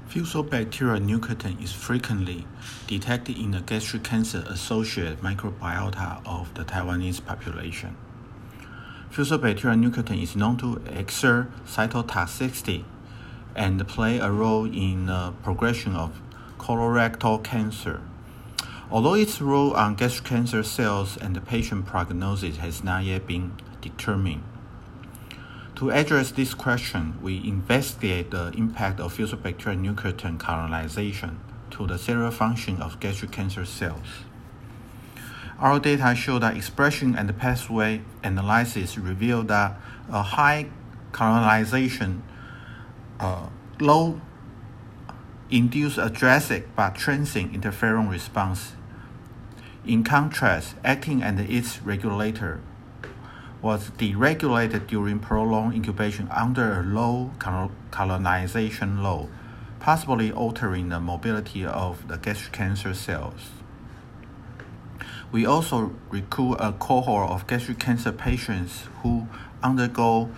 Fusobacterial nucleotide is frequently detected in the gastric cancer-associated microbiota of the Taiwanese population. Fusobacterial nucleotide is known to exert cytotoxicity and play a role in the progression of colorectal cancer. Although its role on gastric cancer cells and the patient prognosis has not yet been determined. To address this question, we investigate the impact of fusobacterial nucleotide colonization to the cellular function of gastric cancer cells. Our data show that expression and pathway analysis reveal that a high colonization low induce a drastic but transient interferon response. In contrast, actin and its regulator was deregulated during prolonged incubation under a low colonization load, possibly altering the mobility of the gastric cancer cells. We also recruit a cohort of gastric cancer patients who undergo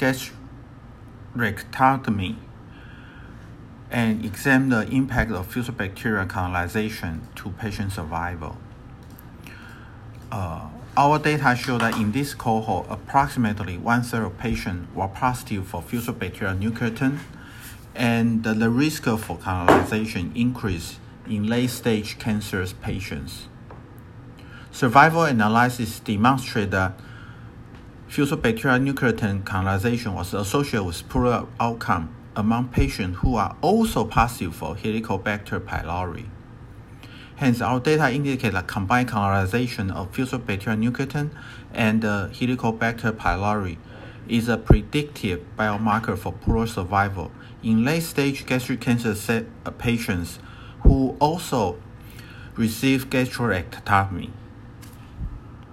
gastrectomy and examine the impact of fusobacterial colonization to patient survival. Our data show that in this cohort, approximately 1/3 of patients were positive for fusobacterial nucleotide, and the risk for colonization increased in late-stage cancer patients. Survival analysis demonstrated that fusobacterial nucleotide colonization was associated with poorer outcome among patients who are also positive for Helicobacter pylori. Hence, our data indicate that combined colonization of fusobacterial nucleotide and Helicobacter pylori is a predictive biomarker for poorer survival in late-stage gastric cancer patients who also receive gastrectomy.